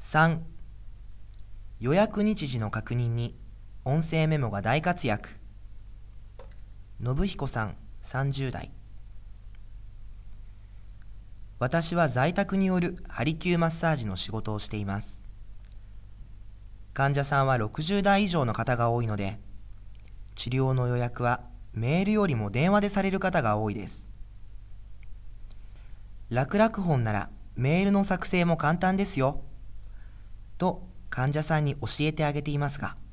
3、予約日時の確認に音声メモが大活躍。信彦さん30代。私は在宅によるハリキューマッサージの仕事をしています。患者さんは60代以上の方が多いので、治療の予約はメールよりも電話でされる方が多いです。楽々本ならメールの作成も簡単ですよ、と患者さんに教えてあげていますが、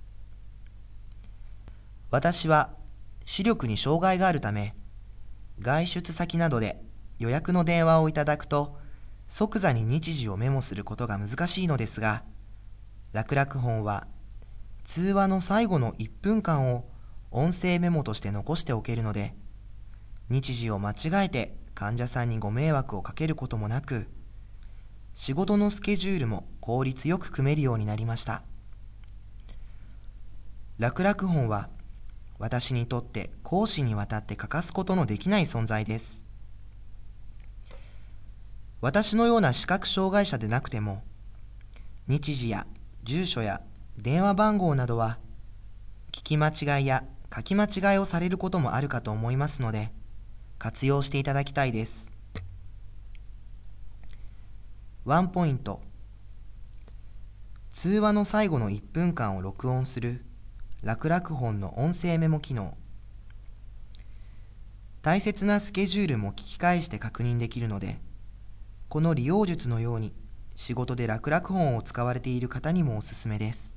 私は視力に障害があるため、外出先などで予約の電話をいただくと、即座に日時をメモすることが難しいのですが、楽々本は通話の最後の1分間を音声メモとして残しておけるので、日時を間違えて患者さんにご迷惑をかけることもなく、仕事のスケジュールも効率よく組めるようになりました。楽々本は私にとって公私にわたって欠かすことのできない存在です。私のような視覚障害者でなくても、日時や住所や電話番号などは聞き間違いや書き間違いをされることもあるかと思いますので、活用していただきたいです。ワンポイント。通話の最後の1分間を録音する楽々本の音声メモ機能。大切なスケジュールも聞き返して確認できるので、この利用術のように仕事で楽々本を使われている方にもおすすめです。